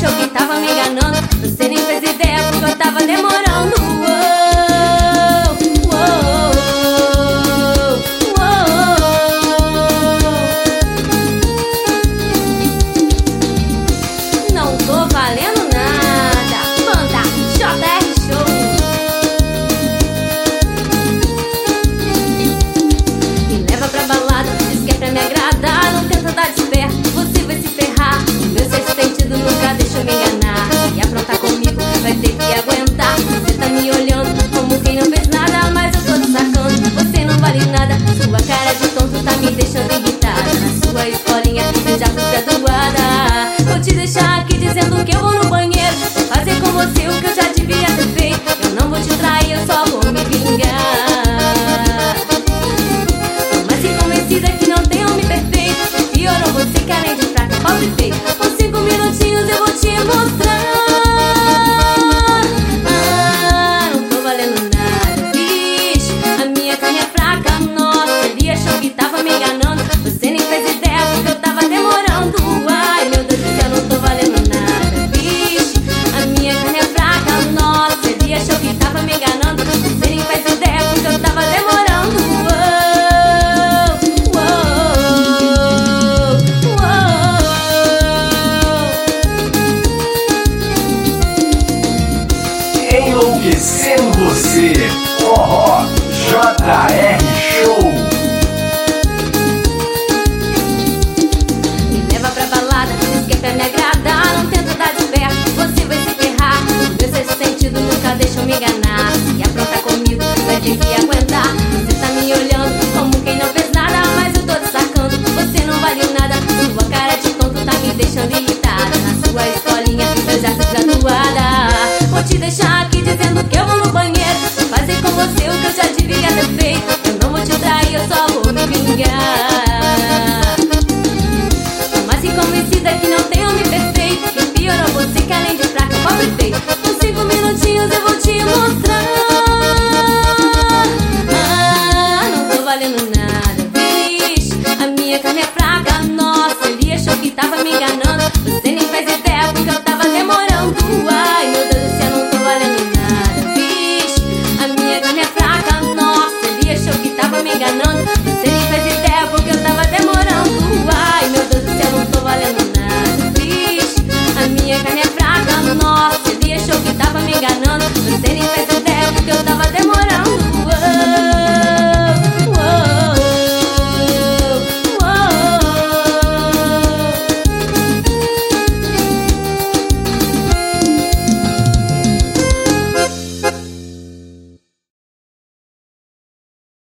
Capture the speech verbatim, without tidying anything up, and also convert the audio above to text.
achou que tava me enganando. Você nem fez ideia porque eu tava demorando. Uou, uou, uou. Não tô valendo nada. Banda J R Show. Me leva pra balada, diz que é pra me agradar. Não tenta dar desperto, você vai se ferrar. Meu sexto sentido nunca deixou me enganar. E aprontar comigo vai ter que aguentar. Você tá me olhando como quem não fez nada, mas eu tô te sacando, você não vale nada. Sua cara de tonto tá me deixando irritada. Na sua escolinha eu já fui graduada. Vou te deixar aqui dizendo que eu vou no banheiro fazer com você o que eu já devia ter feito. Eu não vou te trair, eu só vou me vingar. Tô mais que convencida que não tem homem perfeito. Piorou você que além de fraca, pobre e feio. Com cinco minutinhos eu vou te mostrar. Ah, não tô valendo nada, bicho. A minha carne é fraca, nossa. Ele achou que tava me enganando. Você nem fez ideia porque eu tava demorando. Ai, meu Deus do céu, não tô valendo nada, bicho. A minha carne é fraca, nossa. Ele achou que tava me enganando. Você nem fez ideia porque eu tava demorando. Uou, uou, uou. Enlouquecendo você, forró J R Show. Me leva pra balada, diz que é pra me agradar. Não tenta dar desperto, você vai se ferrar. Meu sexto sentido nunca deixou me enganar. E aprontar comigo vai ter que aguentar. Você tá me olhando como quem não fez nada, mas eu tô te sacando, você não vale nada. Sua cara de tonto tá me deixando irritada. Na sua escolinha eu já fui graduada. Vou te deixar aqui dizendo que eu vou no banheiro fazer com você o que eu já devia